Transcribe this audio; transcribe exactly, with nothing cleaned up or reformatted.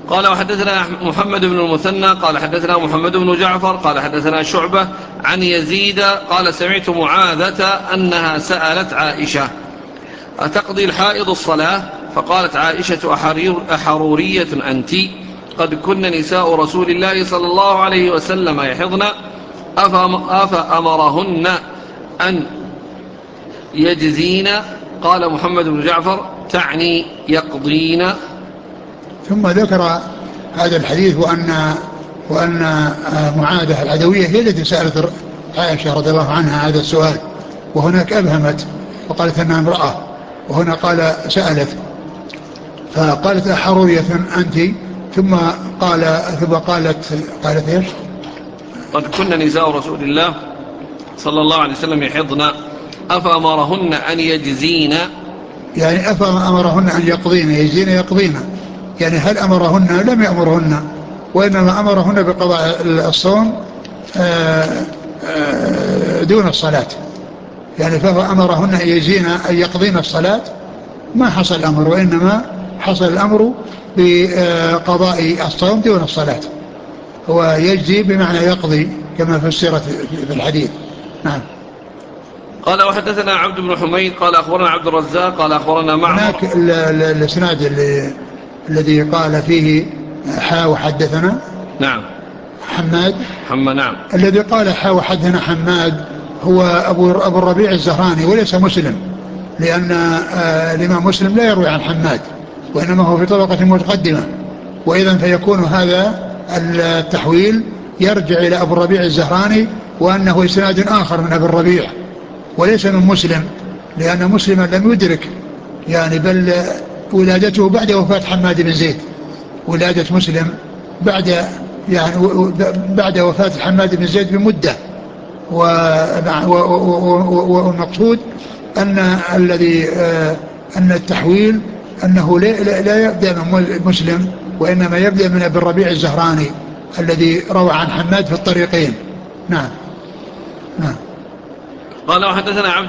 قال وحدثنا محمد بن المثنى قال حدثنا محمد بن جعفر قال حدثنا شعبة عن يزيد قال سمعت معاذة أنها سألت عائشة أتقضي الحائض الصلاة؟ فقالت عائشة أحرورية أنت؟ قد كن نساء رسول الله صلى الله عليه وسلم يحضن أفأمرهن أن يجزين؟ قال محمد بن جعفر تعني يقضين. ثم ذكر هذا الحديث وأن وأن معاذة العدوية هي التي سألت عائشة رضي الله عنها هذا السؤال، وهناك أبهمت وقالت أنها امرأة، وهنا قال سألت، فقالت أحرورية أنت؟ ثم قال ثم قالت قالت إيش؟ قد كن نساء رسول الله صلى الله عليه وسلم يحضن أفأمرهن أن يجزين؟ يعني أفأمرهن أن يقضين، يجزين يقضين، يعني هل أمرهن؟ لم يأمرهن، وإنما أمرهن بقضاء الصوم دون الصلاة، يعني فهو أمرهن أن يجزين أن يقضين الصلاة، ما حصل الأمر، وإنما حصل الأمر بقضاء الصوم دون الصلاة، هو يجزي بمعنى يقضي كما فسرت في الحديث. نعم. قال وحدثنا عبد بن حميد قال أخبرنا عبد الرزاق قال أخبرنا معمر. هناك الاسناد الذي قال فيه حا وحدثنا نعم حماد حماد نعم. الذي قال حا وحدثنا حماد هو أبو, أبو الربيع الزهراني وليس مسلم، لأن آه الإمام مسلم لا يروي عن حماد، وإنما هو في طبقة متقدمة، وإذن فيكون هذا التحويل يرجع إلى أبو الربيع الزهراني، وأنه إسناد آخر من أبو الربيع وليس من مسلم، لأن مسلما لم يدرك يعني، بل ولادته بعد وفاة حماد بن زيد، ولادة مسلم بعد يعني بعد وفاة حماد بن زيد بمدة، والمقصود أن الذي أن التحويل أنه لا يبدأ من مسلم، وإنما يبدأ من أبي الربيع الزهراني الذي روى عن حماد في الطريقين. نعم. نعم. قال وحدثنا عبد